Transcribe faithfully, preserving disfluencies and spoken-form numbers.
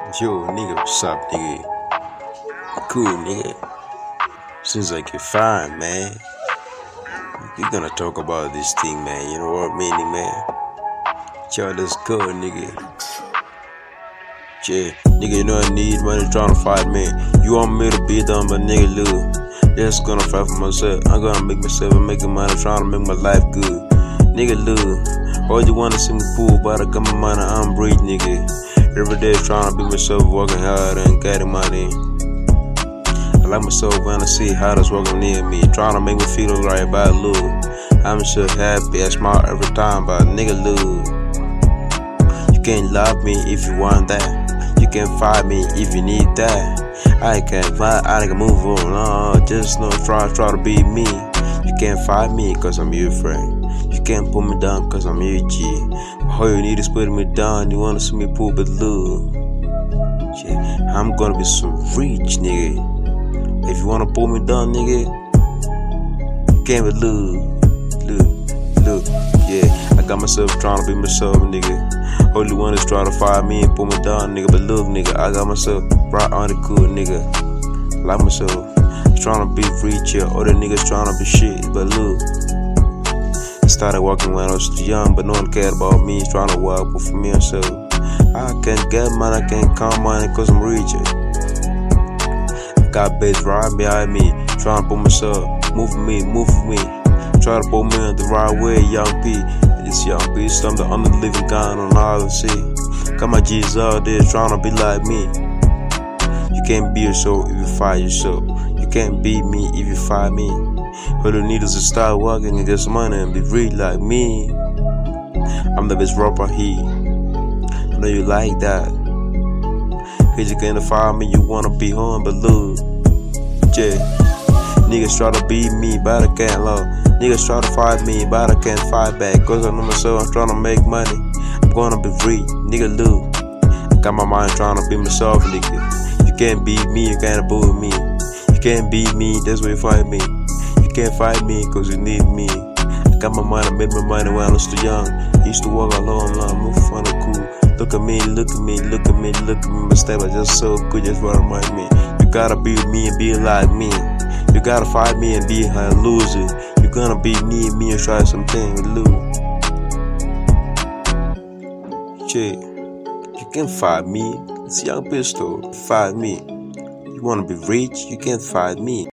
Yo, nigga, what's up, nigga? Cool, nigga. Seems like you're fine, man. We're gonna talk about this thing, man. You know what I mean, man? Yo, let's go, nigga. Yeah, nigga, you know I need money trying to fight me. You want me to be done, but nigga, look. Just gonna fight for myself. I'm gonna make myself and making money, trying to make my life good. Nigga, look. All you wanna see me pool, but I got my money, I'm breathing, nigga. Every day trying to be myself, working hard and getting money. I like myself when I see how that's working near me, trying to make me feel right by look. I'm so happy, I smile every time, but nigga look. You can't love me if you want that. You can't fight me if you need that. I can't fight, I can move on. No, just no try, try to be me. You can't fight me cause I'm your friend. You can't put me down cause I'm your G. All you need is putting me down. You wanna see me pull, but look, yeah, I'm gonna be so rich, nigga. If you wanna pull me down, nigga, you can't, but look, look, look, yeah. I got myself trying to be myself, nigga. Only one is trying to fire me and pull me down, nigga. But look, nigga, I got myself right on the cool, nigga. Like myself, trying to be rich, yeah. Other niggas trying to be shit, but look. I started walking when I was too young, but no one cared about me, trying to walk for me and so I can't get money, I can't count money cause I'm rich. I got bitch right behind me, trying to put myself, move me, move me, try to put me in the right way, young P. This young P, I'm the only living guy on all the sea. Got my G's out there trying to be like me. You can't be yourself if you fight yourself. You can't beat me if you fight me. All you need is to start working and get some money and be real like me. I'm the best rapper here. I know you like that. Cause you can't find me, you wanna be home, but look, yeah. Niggas try to beat me, but I can't love. Niggas try to fight me, but I can't fight back. Cause I know myself, I'm trying to make money. I'm gonna be free, nigga, look. I got my mind trying to be myself, nigga. You can't beat me, you can't bully me. You can't beat me, that's why you fight me. You can't fight me cause you need me. I got my money, made my money when I was too young. Used to walk alone, alone, move fun and cool. Look at me, look at me, look at me, look at me. My step is just so good, just what remind me. You gotta be with me and be like me. You gotta fight me and be a loser. You gonna beat me and me and try something with lose. Shit, you can't fight me. It's Young Pistol, fight me. You wanna be rich, you can't fight me.